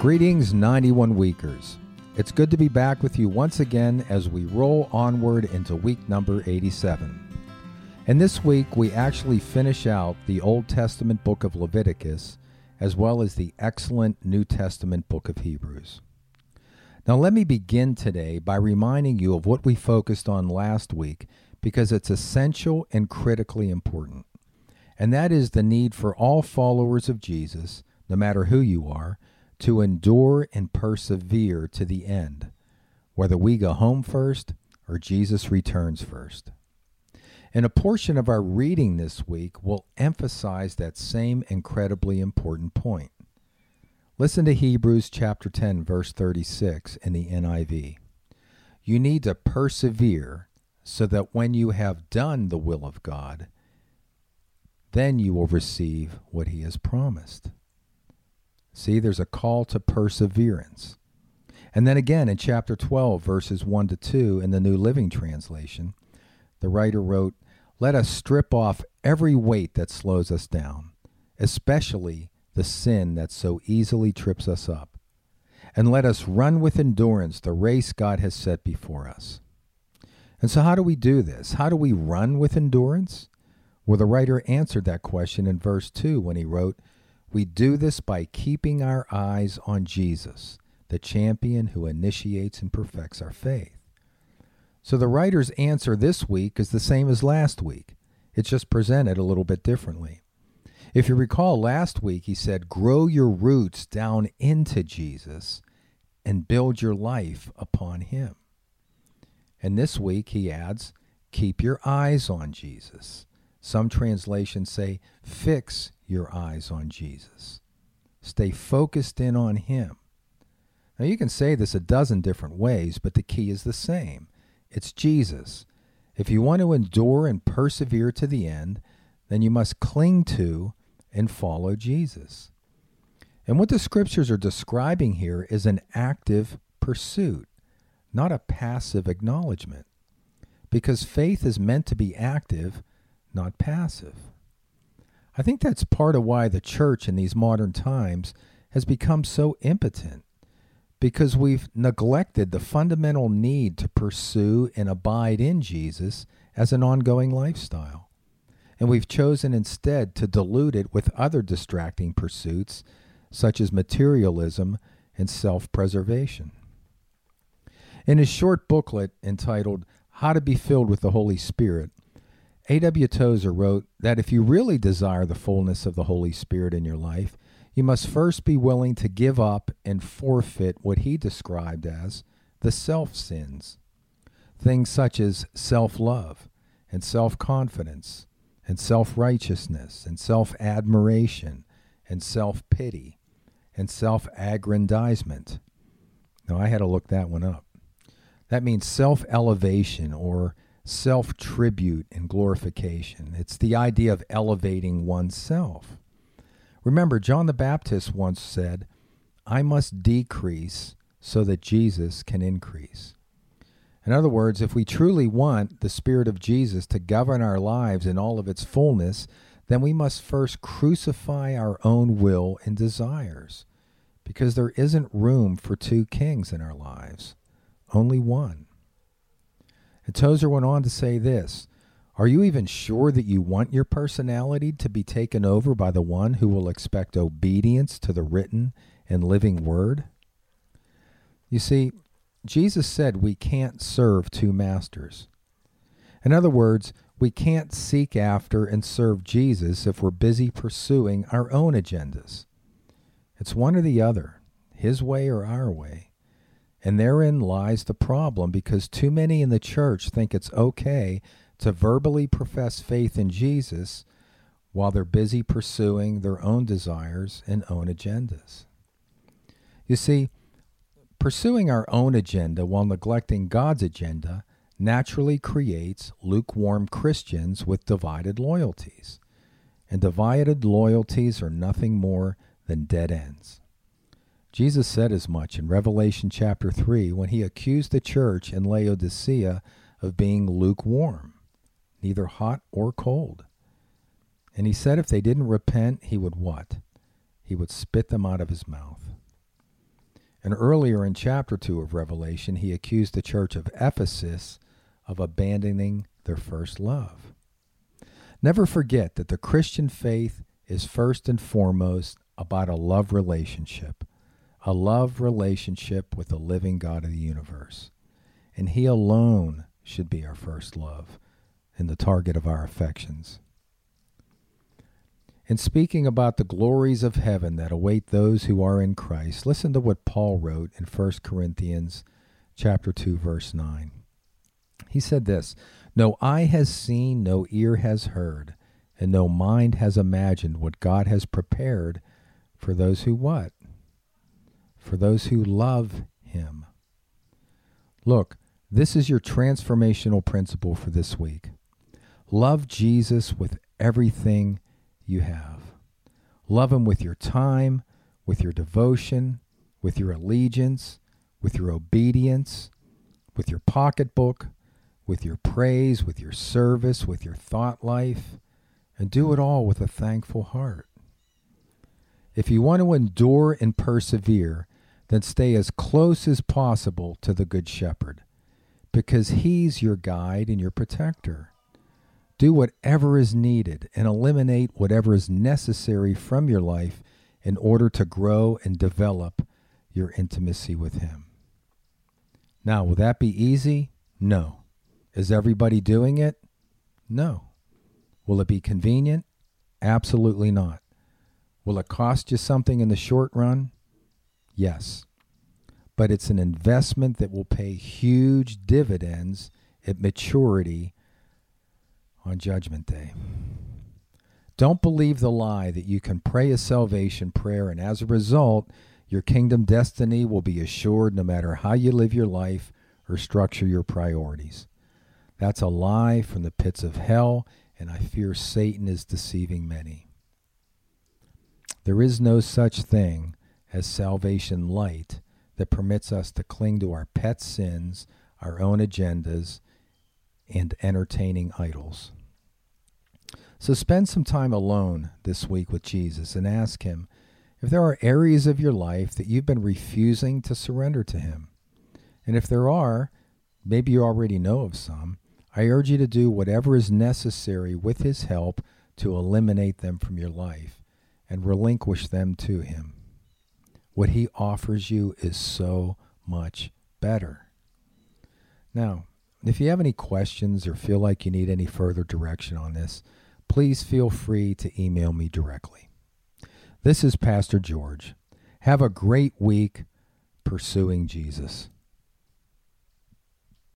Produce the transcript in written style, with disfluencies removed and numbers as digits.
Greetings, 91 Weekers. It's good to be back with you once again as we roll onward into week number 87. And this week we actually finish out the Old Testament book of Leviticus as well as the excellent New Testament book of Hebrews. Now let me begin today by reminding you of what we focused on last week because it's essential and critically important. And that is the need for all followers of Jesus, no matter who you are, to endure and persevere to the end, whether we go home first or Jesus returns first. And a portion of our reading this week will emphasize that same incredibly important point. Listen to Hebrews chapter 10, verse 36 in the NIV. You need to persevere so that when you have done the will of God, then you will receive what he has promised. See, there's a call to perseverance. And then again in chapter 12, verses 1 to 2 in the New Living Translation, the writer wrote, "Let us strip off every weight that slows us down, especially the sin that so easily trips us up. And let us run with endurance the race God has set before us." And so how do we do this? How do we run with endurance? Well, the writer answered that question in verse 2 when he wrote, "We do this by keeping our eyes on Jesus, the champion who initiates and perfects our faith." So the writer's answer this week is the same as last week. It's just presented a little bit differently. If you recall, last week he said, grow your roots down into Jesus and build your life upon him. And this week he adds, keep your eyes on Jesus. Some translations say, fix your eyes on Jesus. Stay focused in on him. Now you can say this a dozen different ways, but the key is the same. It's Jesus. If you want to endure and persevere to the end, then you must cling to and follow Jesus. And what the scriptures are describing here is an active pursuit, not a passive acknowledgement. Because faith is meant to be active, not passive. I think that's part of why the church in these modern times has become so impotent, because we've neglected the fundamental need to pursue and abide in Jesus as an ongoing lifestyle. And we've chosen instead to dilute it with other distracting pursuits, such as materialism and self-preservation. In his short booklet entitled How to Be Filled with the Holy Spirit, A.W. Tozer wrote that if you really desire the fullness of the Holy Spirit in your life, you must first be willing to give up and forfeit what he described as the self-sins. Things such as self-love and self-confidence and self-righteousness and self-admiration and self-pity and self-aggrandizement. Now, I had to look that one up. That means self-elevation or self-tribute and glorification. It's the idea of elevating oneself. Remember, John the Baptist once said, "I must decrease so that Jesus can increase." In other words, if we truly want the Spirit of Jesus to govern our lives in all of its fullness, then we must first crucify our own will and desires, because there isn't room for two kings in our lives, only one. And Tozer went on to say this, "Are you even sure that you want your personality to be taken over by the one who will expect obedience to the written and living word?" You see, Jesus said we can't serve two masters. In other words, we can't seek after and serve Jesus if we're busy pursuing our own agendas. It's one or the other, his way or our way. And therein lies the problem, because too many in the church think it's okay to verbally profess faith in Jesus while they're busy pursuing their own desires and own agendas. You see, pursuing our own agenda while neglecting God's agenda naturally creates lukewarm Christians with divided loyalties. And divided loyalties are nothing more than dead ends. Jesus said as much in Revelation chapter 3 when he accused the church in Laodicea of being lukewarm, neither hot or cold. And he said if they didn't repent, he would what? He would spit them out of his mouth. And earlier in chapter 2 of Revelation, he accused the church of Ephesus of abandoning their first love. Never forget that the Christian faith is first and foremost about a love relationship with the living God of the universe. And he alone should be our first love and the target of our affections. In speaking about the glories of heaven that await those who are in Christ, listen to what Paul wrote in 1 Corinthians chapter 2, verse 9. He said this, "No eye has seen, no ear has heard, and no mind has imagined what God has prepared for those who what? For those who love him." Look, this is your transformational principle for this week. Love Jesus with everything you have. Love him with your time, with your devotion, with your allegiance, with your obedience, with your pocketbook, with your praise, with your service, with your thought life, and do it all with a thankful heart. If you want to endure and persevere, then stay as close as possible to the Good Shepherd, because he's your guide and your protector. Do whatever is needed and eliminate whatever is necessary from your life in order to grow and develop your intimacy with him. Now, will that be easy? No. Is everybody doing it? No. Will it be convenient? Absolutely not. Will it cost you something in the short run? Yes. But it's an investment that will pay huge dividends at maturity on Judgment Day. Don't believe the lie that you can pray a salvation prayer and as a result, your kingdom destiny will be assured no matter how you live your life or structure your priorities. That's a lie from the pits of hell, and I fear Satan is deceiving many. There is no such thing as salvation light that permits us to cling to our pet sins, our own agendas, and entertaining idols. So spend some time alone this week with Jesus and ask him if there are areas of your life that you've been refusing to surrender to him. And if there are, maybe you already know of some, I urge you to do whatever is necessary with his help to eliminate them from your life and relinquish them to him. What he offers you is so much better. Now, if you have any questions or feel like you need any further direction on this, please feel free to email me directly. This is Pastor George. Have a great week pursuing Jesus.